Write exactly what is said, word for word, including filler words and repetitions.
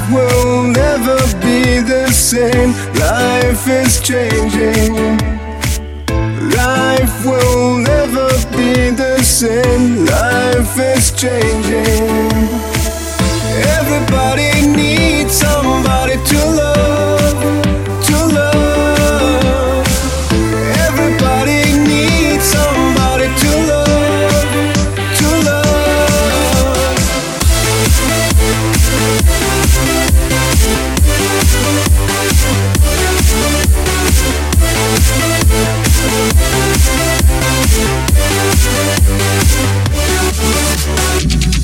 will never be the same. Life is changing. Life will never be the same. Life is changing.